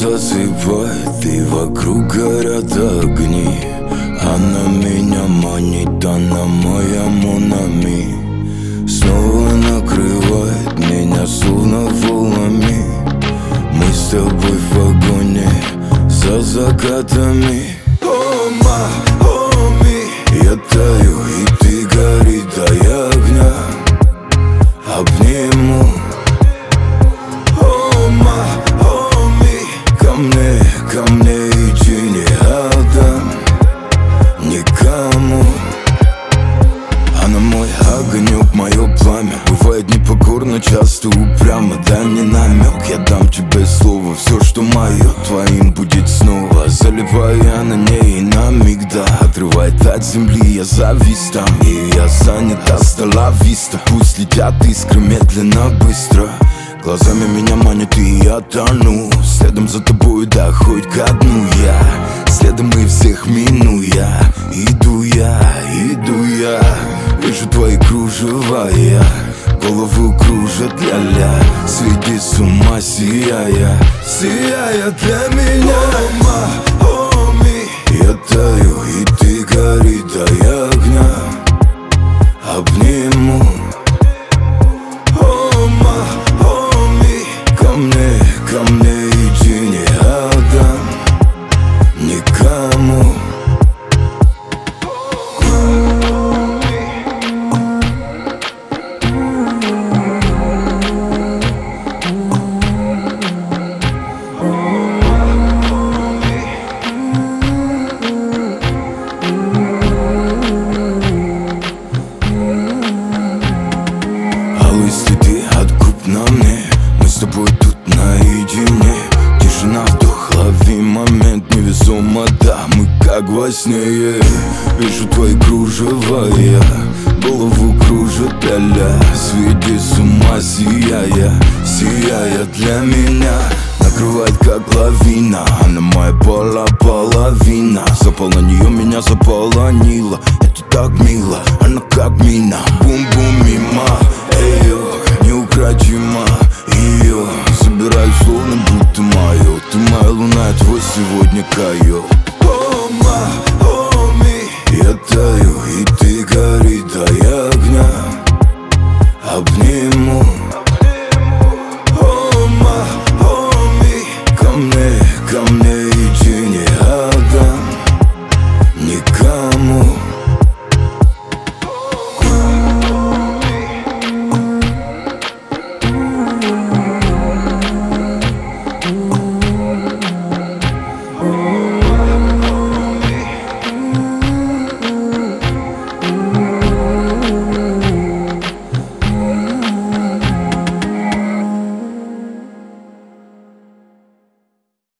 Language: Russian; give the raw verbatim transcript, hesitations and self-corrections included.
засыпает, и вокруг горят огни. Она меня манит, она моя Монами. Снова накрывает меня словно волнами. Мы с тобой в вагоне за закатами. О, ма, о, ми, я таю, и ты горит, а я огня обниму. О, ма, о, ми, ко мне, ко мне иди, не отдам никому. Она мой огонек, мое пламя. Бывает непокорно, часто упрямо. Дай мне намек, я дам тебе слово. Все, что мое, твоим будет снова. Заливаю я на ней и на миг, да. Отрывает от земли, я завис там. И я занят, астала виста. Пусть летят искры медленно, быстро. Глазами меня манят, и я тону. Следом за тобой, да, хоть ко дну я. Следом и всех минуя. Иду я, иду я. Вижу твои кружева, я голову кружат, ля-ля. Сойди с ума, сияя, сияя для меня. О, ма, о, ми, я таю, и ты горит, а я огня обниму. О, ма, о, ми, ко мне, ко мне иди, не отдам никому. Следы от губ на мне. Мы с тобой тут наедине. Тишина, вдох, лови момент. Невесомо, да, мы как во сне, yeah. Вижу твои кружева, я голову кружит, ля-ля. Сведи с ума, сияя, сияя для меня. Накрывает как лавина. Она моя пола половина. Запал на нее, меня заполонила. Это так мило, она как мина. Бум-бум мимо, эйо, неукротима. Ее забираю словно будто мое. Ты моя луна, я твой сегодня койот. О, ма,